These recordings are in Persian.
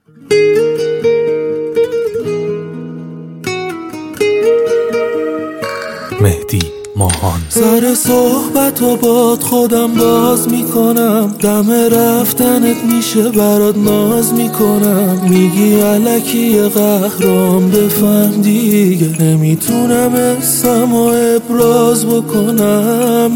مهدی ماهان. سر صحبت و باد خودم باز میکنم، دم رفتنت میشه برات ناز میکنم. میگی الکی قهرام بفهم دیگه، نمیتونم اسم و ابراز بکنم.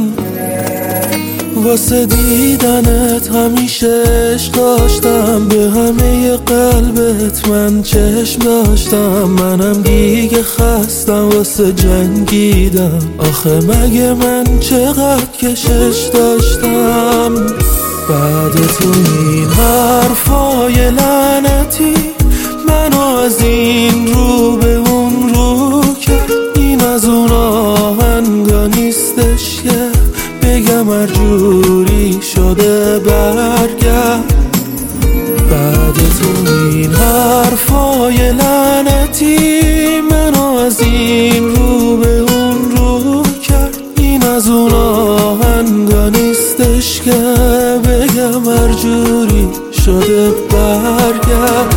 واسه دیدنت همیشه عشق داشتم، به همه قلبت من چشم داشتم. منم دیگه خستم واسه جنگیدم، آخه مگه من چقدر کشش داشتم. بعد تو این حرفای لعنتی منو از این رو به اون رو کرد. این از اون آهنگا نیستش که بگم هر جوری شده برگرد. بعد تو این حرفای لعنتی منو از این رو به اون رو کرد. این از اون آهنگا نیستش که بگم هر جوری شده برگرد.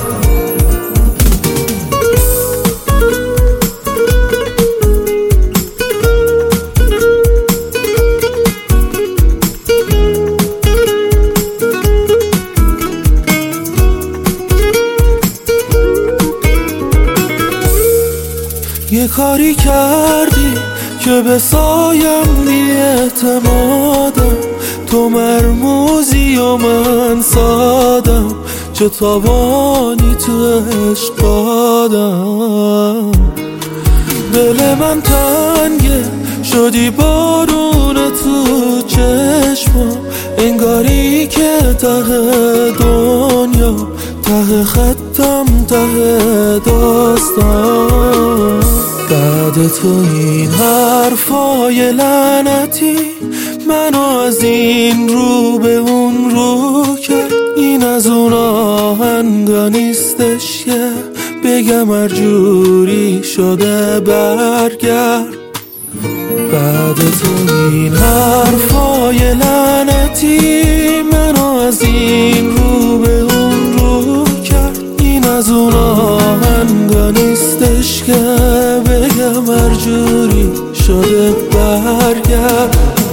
یه کاری کردی که به سایم بی‌اعتمادم، تو مرموزی و من سادم، چه تابانی تو عشق دادم. دل من تنگه شدی بارون تو چشمم، انگاری که ته دنیا ته خطم ته داستان. بعد تو این حرفای لعنتی منو از این رو به اون رو کرد. این از اون آهنگا نیستش که بگم هر جوری شده برگرد. بعد تو این حرفای لعنتی منو از این رو به اون رو کرد. این از اون آهنگا نیستش که بگم هر جوری شده برگرد.